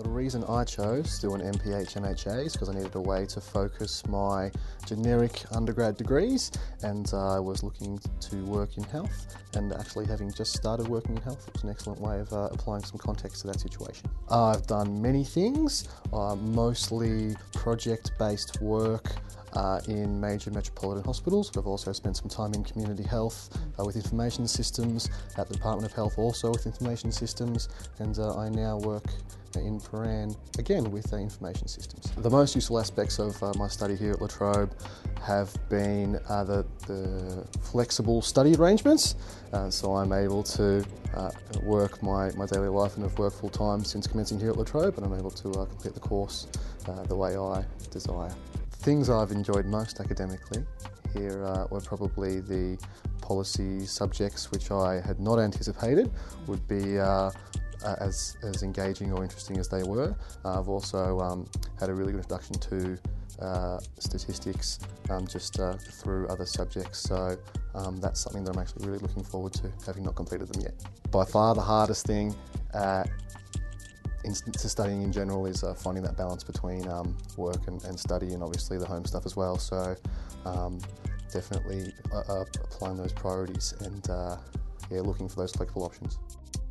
The reason I chose to do an MPH MHA is because I needed a way to focus my generic undergrad degrees, and I was looking to work in health, and actually having just started working in health, it was an excellent way of applying some context to that situation. I've done many things, mostly project-based work in major metropolitan hospitals, but I've also spent some time in community health with information systems, at the Department of Health also with information systems, and I now work in Prahran again with information systems. The most useful aspects of my study here at La Trobe have been the flexible study arrangements, so I'm able to work my daily life, and have worked full time since commencing here at La Trobe, and I'm able to complete the course the way I desire. Things I've enjoyed most academically here were probably the policy subjects, which I had not anticipated would be as engaging or interesting as they were. I've also had a really good introduction to statistics just through other subjects, so that's something that I'm actually really looking forward to, having not completed them yet. By far the hardest thing to studying in general is finding that balance between work and study, and obviously the home stuff as well, so definitely applying those priorities and looking for those flexible options.